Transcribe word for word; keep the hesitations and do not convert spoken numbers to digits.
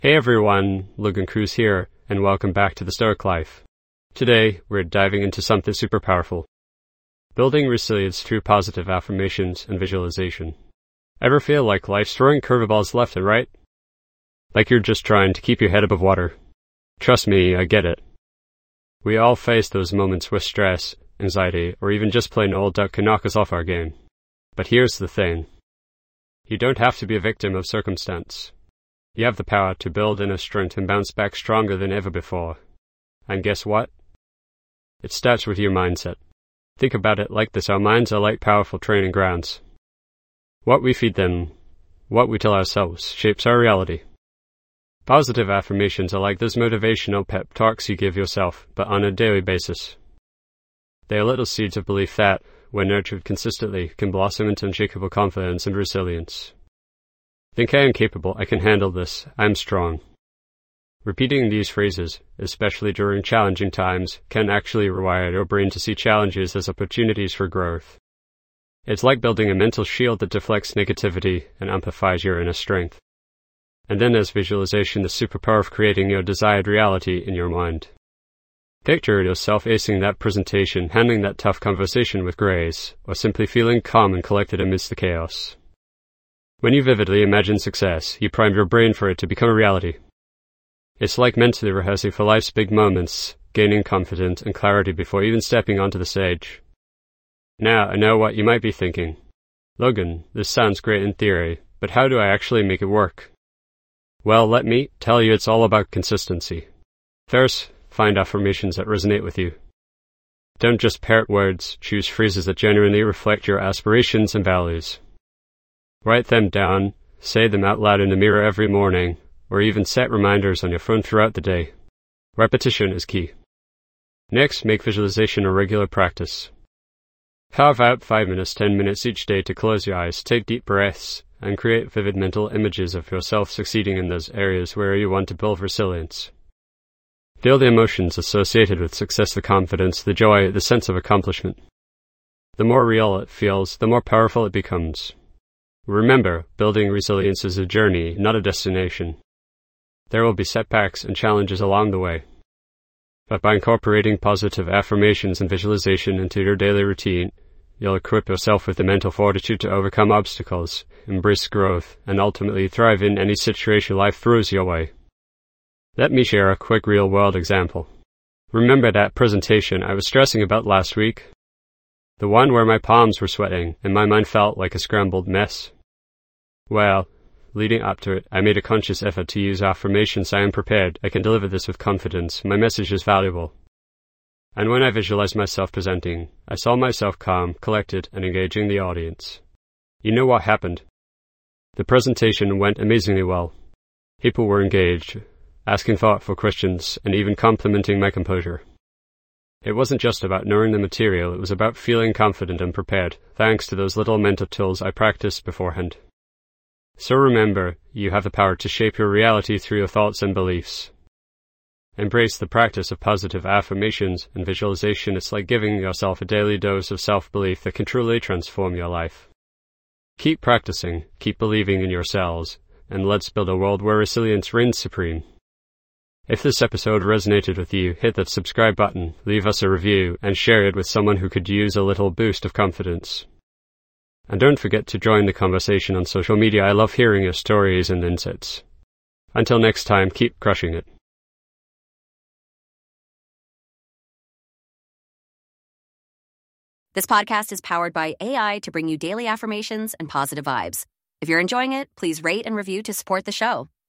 Hey everyone, Logan Cruz here, and welcome back to The Stoic Life. Today, we're diving into something super powerful. Building resilience through positive affirmations and visualization. Ever feel like life's throwing curveballs left and right? Like you're just trying to keep your head above water? Trust me, I get it. We all face those moments where stress, anxiety, or even just plain old duck can knock us off our game. But here's the thing. You don't have to be a victim of circumstance. You have the power to build inner strength and bounce back stronger than ever before. And guess what? It starts with your mindset. Think about it like this. Our minds are like powerful training grounds. What we feed them, what we tell ourselves, shapes our reality. Positive affirmations are like those motivational pep talks you give yourself, but on a daily basis. They are little seeds of belief that, when nurtured consistently, can blossom into unshakable confidence and resilience. Think I am capable, I can handle this, I am strong. Repeating these phrases, especially during challenging times, can actually rewire your brain to see challenges as opportunities for growth. It's like building a mental shield that deflects negativity and amplifies your inner strength. And then there's visualization, the superpower of creating your desired reality in your mind. Picture yourself acing that presentation, handling that tough conversation with grace, or simply feeling calm and collected amidst the chaos. When you vividly imagine success, you prime your brain for it to become a reality. It's like mentally rehearsing for life's big moments, gaining confidence and clarity before even stepping onto the stage. Now, I know what you might be thinking. Logan, this sounds great in theory, but how do I actually make it work? Well, let me tell you, it's all about consistency. First, find affirmations that resonate with you. Don't just parrot words, choose phrases that genuinely reflect your aspirations and values. Write them down, say them out loud in the mirror every morning, or even set reminders on your phone throughout the day. Repetition is key. Next, make visualization a regular practice. Carve out five minutes, ten minutes each day to close your eyes, take deep breaths, and create vivid mental images of yourself succeeding in those areas where you want to build resilience. Feel the emotions associated with success, the confidence, the joy, the sense of accomplishment. The more real it feels, the more powerful it becomes. Remember, building resilience is a journey, not a destination. There will be setbacks and challenges along the way. But by incorporating positive affirmations and visualization into your daily routine, you'll equip yourself with the mental fortitude to overcome obstacles, embrace growth, and ultimately thrive in any situation life throws your way. Let me share a quick real-world example. Remember that presentation I was stressing about last week? The one where my palms were sweating and my mind felt like a scrambled mess? Well, leading up to it, I made a conscious effort to use affirmations. I am prepared, I can deliver this with confidence, my message is valuable. And when I visualized myself presenting, I saw myself calm, collected, and engaging the audience. You know what happened? The presentation went amazingly well. People were engaged, asking thoughtful questions, and even complimenting my composure. It wasn't just about knowing the material, it was about feeling confident and prepared, thanks to those little mental tools I practiced beforehand. So remember, you have the power to shape your reality through your thoughts and beliefs. Embrace the practice of positive affirmations and visualization. It's like giving yourself a daily dose of self-belief that can truly transform your life. Keep practicing, keep believing in yourselves, and let's build a world where resilience reigns supreme. If this episode resonated with you, hit that subscribe button, leave us a review, and share it with someone who could use a little boost of confidence. And don't forget to join the conversation on social media. I love hearing your stories and insights. Until next time, keep crushing it. This podcast is powered by A I to bring you daily affirmations and positive vibes. If you're enjoying it, please rate and review to support the show.